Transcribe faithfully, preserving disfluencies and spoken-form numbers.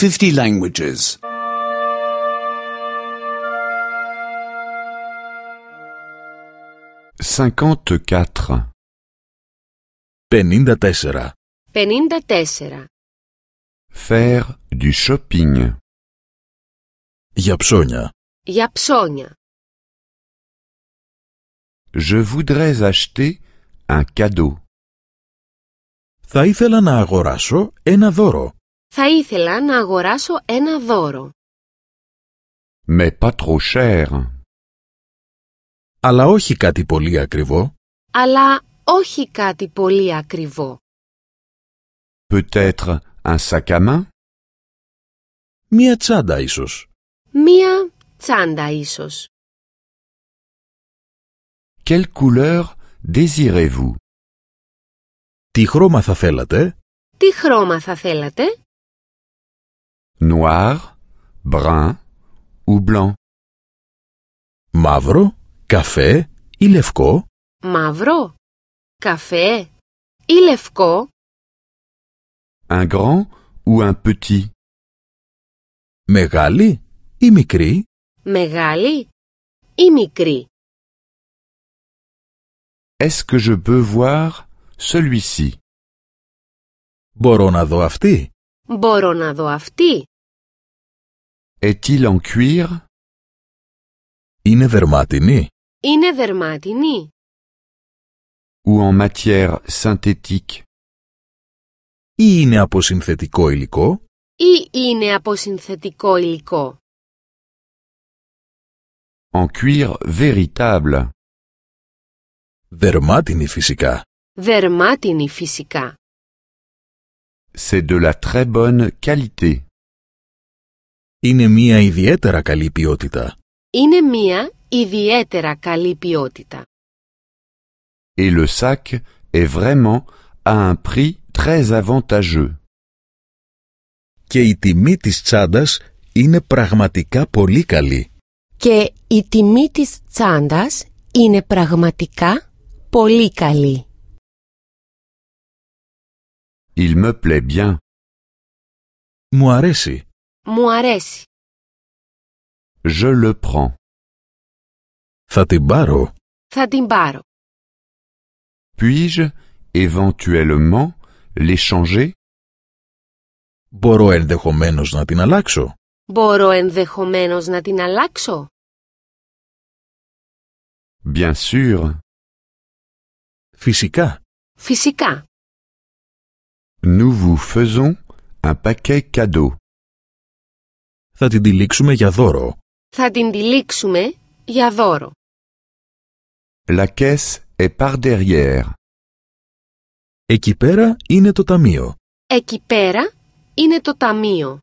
fifty languages. cinquante-quatre. πενήντα τέσσερα. πενήντα τέσσερα. Faire du shopping. Για ψώνια. Για ψώνια. Je voudrais acheter un cadeau. Θα ήθελα να αγοράσω ένα δώρο. Θα ήθελα να αγοράσω ένα δώρο. Mais pas trop cher. Αλλά όχι κάτι πολύ ακριβό. Αλλά όχι κάτι πολύ ακριβό. Peut-être un sac à main? Μία τσάντα ίσως. Μία τσάντα ίσως. Quelle couleur désirez-vous? Τι χρώμα θα θέλατε? Τι χρώμα θα θέλατε? Noir, brun ou blanc? Μαύρο, καφέ ή λευκό? Μαύρο, καφέ ή λευκό? Un grand ou un petit? Μεγάλη ή μικρή? Μεγάλη ή μικρή? Est-ce que je peux voir celui-ci? Μπορώ να δω αυτή? Μπορώ να δω αυτή? Est-il en cuir? Είναι δερμάτινη? Είναι δερμάτινη? Ou en matière synthétique? Ή είναι από συνθετικό υλικό? Ή είναι από συνθετικό υλικό? En cuir véritable. Δερμάτινη φυσικά. Δερμάτινη φυσικά. C'est de la très bonne qualité. Είναι μία ιδιαίτερα καλή ποιότητα. Είναι μία ιδιαίτερα καλή ποιότητα. Et le sac est vraiment à un prix très avantageux. Και η τιμή της τσάντας είναι πραγματικά πολύ καλή. Και η τιμή της τσάντας είναι πραγματικά πολύ καλή. Il me plaît bien. Μου αρέσει. Μου αρέσει. Je le prends. Θα την πάρω. Θα την πάρω. Puis-je éventuellement l'échanger? Μπορώ ενδεχομένως να την αλλάξω. Μπορώ ενδεχομένως να την αλλάξω? Bien sûr. Φυσικά. Φυσικά. Nous vous faisons un paquet cadeau. Θα την τυλίξουμε για δώρο. Θα την τυλίξουμε για δώρο. La caisse est par derrière. Εκεί πέρα είναι το ταμείο. Εκεί πέρα είναι το ταμείο.